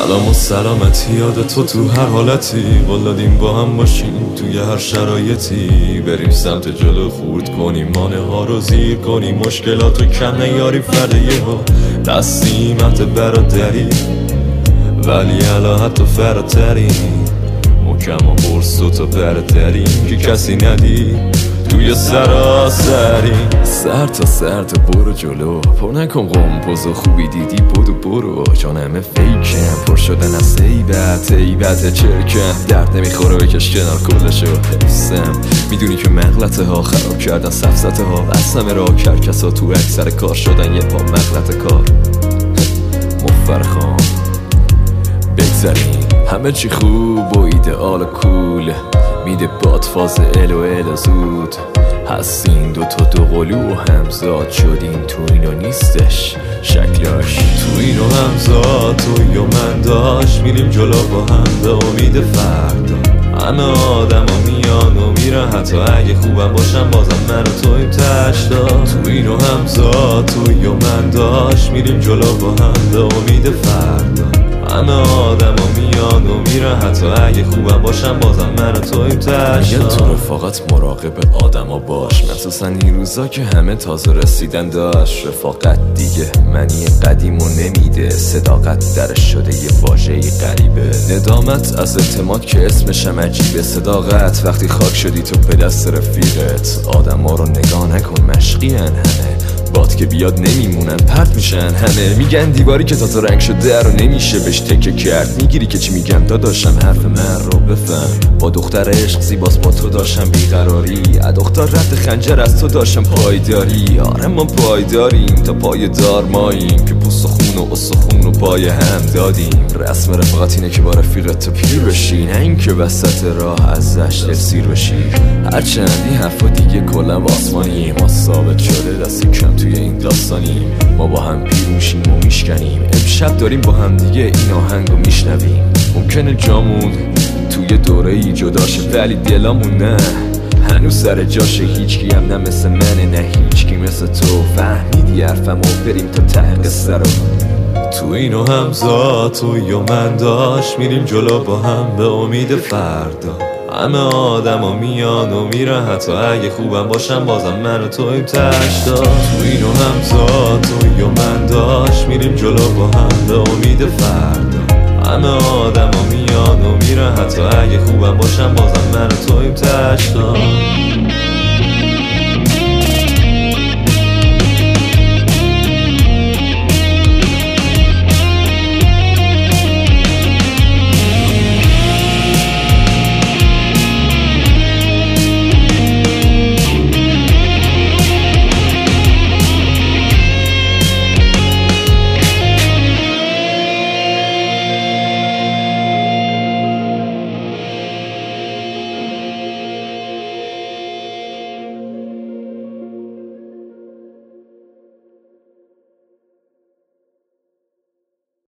سلام و سلامتی یاد تو هر حالتی، قول دادیم با هم باشیم توی هر شرایطی. بریم سمت جلو خورد کنیم مانه ها رو زیر کنیم، مشکلات رو کم نیاریم فرده یهو دستیمت برادری، ولی الان حتی فراتریم محکم و برس تو برادریم که کسی ندید توی سراسری. سر تا سر تا برو جلو، پر نکن قمپوز و خوبی دیدی بدو برو، چون همه فیکن پر شدن از عیبت چرکن. درد نمیخوره بکش کنار کلشو حفظم، میدونی که مغلطه ها خراب کردن سفزته ها، از همه را کرکسا تو اکثر کار شدن یه پا مغلط کار. مفرخان بگذاریم همه چی خوب و ایدئال و کول، میده باد فاز ال زود. هستین دو قلو و همزاد شدین، تو اینو نیستش شکلاش، تو اینو همزاد توی و من داشت. میریم جلو با هم به امید فردا، همه آدم ها میان و میرن حتی اگه خوبم باشم بازم من و تویم تشتا. تو اینو همزاد توی و من داشت، میریم جلو با هم به امید فردا، همه آدم ها میان و میرن حتی اگه خوبم باشم بازم من و تویم تشتا. میگن تو رفاقت مراقب آدم ها باش، مخصوصا این روزا که همه تازه رسیدن داشت. رفاقت دیگه معنی قدیم و نمیده، صداقت درش شده یه واژه‌ای غریبه. ندامت از اعتماد که اسمشم عجیبه، صداقت وقتی خاک شدی تو به دست رفیقت. آدم ها رو نگاه نکن مشقین همه، باد که بیاد نمیمونن پرت میشن همه. میگن دیواری که تازه رنگ شده رو نمیشه بهش تکه کرد، میگیری که چی میگم داداشم حرف من رو بفهم. با دختر عشق زیباست با تو داشتم بیقراری، دختر رد خنجر از تو داشتم پایداری. آره ما پایداریم تا پای دار ماییم، که پوست و خون و استخون و پای هم دادیم. رسم رفاقت اینه که با رفیقت تو پیر بشی، نه این که وسط راه ازش دلسیر بشی. هرچند این حرفا دیگه کلا آسمانی، ما ثابت شده دستی کم توی این داستانیم. ما با هم پیر میشیم و میشکنیم، امشب داریم با هم دیگه این آهنگو میشنویم. ممکنه جامون توی دوره ای جدا شه ولی دلامون نه، هنوز سر جاشه. هیچکی هم نه مثل منه نه هیچکی مثل تو، فهمیدی حرفمو بریم تا ته قصه رو. تو اینو همزاد توی و من داشت، میریم جلو با هم به امید فردا، همه آدم ها میان و میرن حتی اگه خوبم باشم بازم من و تویم تشتا. تو اینو همزاد توی و من داشت، میریم جلو با هم به امید فردا، همه آدم ها میان و میرن حتی اگه خوبم باشم بازم من و تویم تشتا.